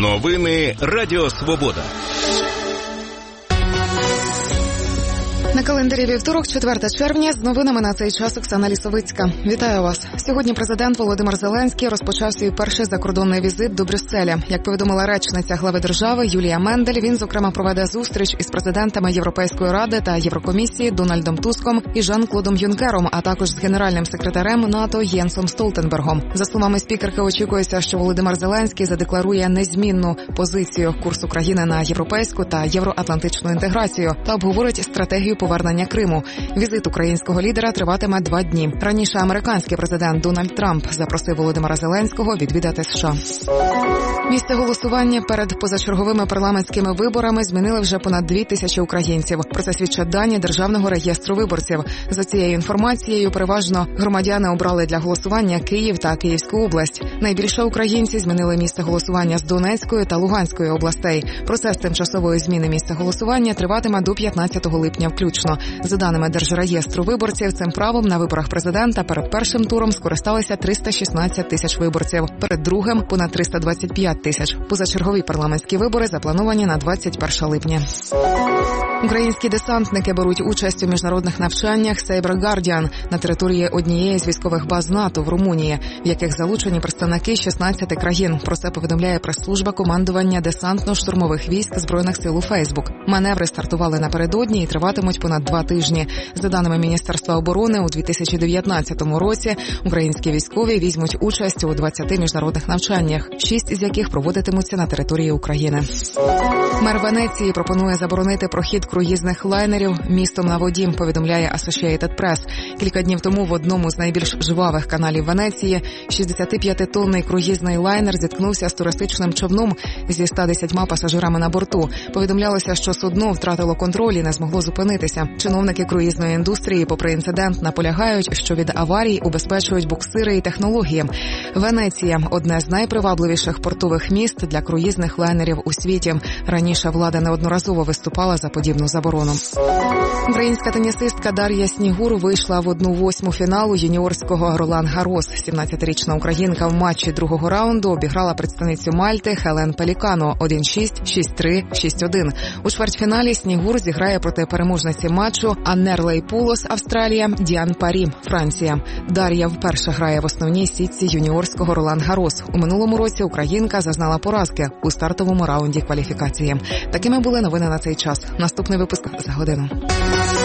Новини Радіо Свобода. На календарі вівторок, 4 червня, з новинами на цей час Оксана Лісовицька. Вітаю вас. Сьогодні президент Володимир Зеленський розпочав свій перший закордонний візит до Брюсселя. Як повідомила речниця глави держави Юлія Мендель, він, зокрема, проведе зустріч із президентами Європейської ради та Єврокомісії Дональдом Туском і Жан-Клодом Юнкером, а також з генеральним секретарем НАТО Єнсом Столтенбергом. За словами спікерки, очікується, що Володимир Зеленський задекларує незмінну позицію курсу країни на європейську та євроатлантичну інтеграцію та обговорить стратегію повернення Криму. Візит українського лідера триватиме 2 дні. Раніше американський президент Дональд Трамп запросив Володимира Зеленського відвідати США. Місце голосування перед позачерговими парламентськими виборами змінили вже понад 2000 українців. Про це свідчать дані Державного реєстру виборців. За цією інформацією, переважно громадяни обрали для голосування Київ та Київську область. Найбільше українці змінили місце голосування з Донецької та Луганської областей. Процес тимчасової зміни місця голосування триватиме до 15 липня включно. За даними Держреєстру виборців, цим правом на виборах президента перед першим туром скористалися 316 тисяч виборців, перед другим – понад 325 тисяч. Позачергові парламентські вибори заплановані на 21 липня. Українські десантники беруть участь у міжнародних навчаннях «Сейбр Гардіан» на території однієї з військових баз НАТО в Румунії, в яких залучені представники 16 країн. Про це повідомляє прес-служба командування десантно-штурмових військ Збройних сил у Фейсбук. Маневри стартували напередодні і триватимуть понад 2 тижні. За даними Міністерства оборони, у 2019 році українські військові візьмуть участь у 20 міжнародних навчаннях, 6 із яких проводитимуться на території України. Мер Венеції пропонує заборонити прохід круїзних лайнерів містом на воді, повідомляє Associated Press. Кілька днів тому в одному з найбільш жвавих каналів Венеції 65-тонний круїзний лайнер зіткнувся з туристичним човном зі 110 пасажирами на борту. Повідомлялося, що судно втратило контроль і не змогло зупинитися. Чиновники круїзної індустрії, попри інцидент, наполягають, що від аварій убезпечують буксири і технології. Венеція – одне з найпривабливіших портових міст для круїзних лайнерів у світі. Раніше влада неодноразово виступала за подібну заборону. Українська тенісистка Дар'я Снігур вийшла в 1/8 фіналу юніорського Ролан-Гарос. 17-річна українка в матчі другого раунду обіграла представницю Мальти Хелен Пелікано 1-6, 6-3, 6-1. У чвертьфіналі Снігур зіграє проти переможниці матчу Аннерлей Пулос, Австралія, Діан Парі, Франція. Дар'я вперше грає в основній сітці юніорського Ролан-Гарос. У минулому році українка зазнала поразки у стартовому раунді кваліфікації. Такими були новини на цей час. Наступний випуск за годину.